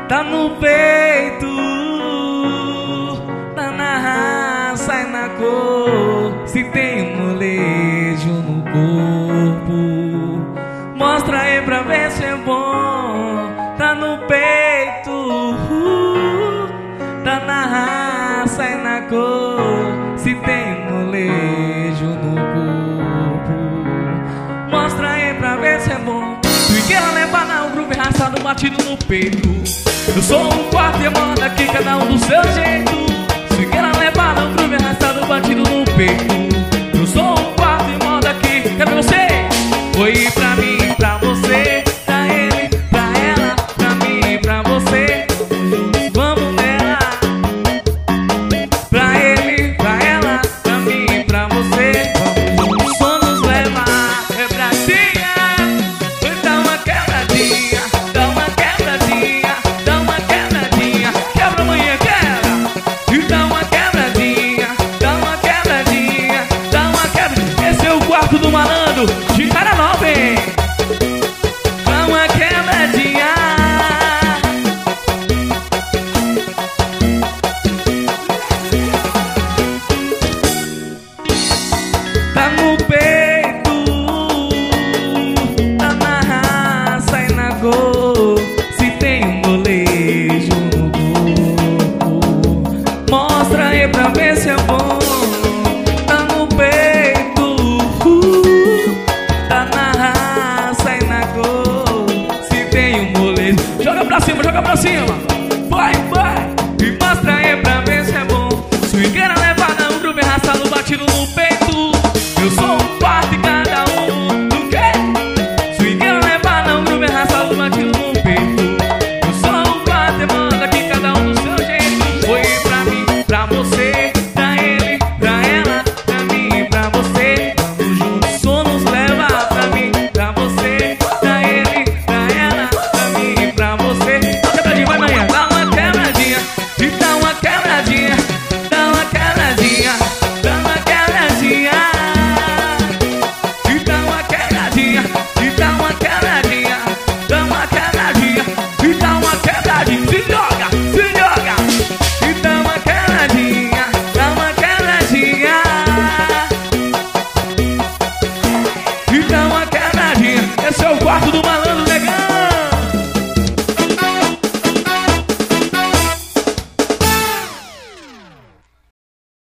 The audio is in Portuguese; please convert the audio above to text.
tá no peito, tá na raça e na cor. Se tem um molejo no corpo, mostra aí pra ver se é bom. Tá no peito, tá na raça e na cor. Se tem molejo no corpo, mostra aí pra ver se é bom. Swingueira levada, o groove arrastado, batido no peito. Eu sou um quarto e manda aqui, cada um do seu jeito. Swingueira levada, o groove arrastado, batido no peito. Eu sou um quarto e manda aqui, cadê você? Oi pra mim, pra você, pra ele, pra ela, pra mim, pra você. Vamos nela. Pra ele, pra ela, pra mim, pra você. Vamos, o som nos leva. Quebradinha, dá uma quebradinha, dá uma quebradinha, dá uma quebradinha. Quebra amanhã, quebra. E dá uma quebradinha, dá uma quebradinha, dá uma quebradinha. Esse é o quarto do malandro.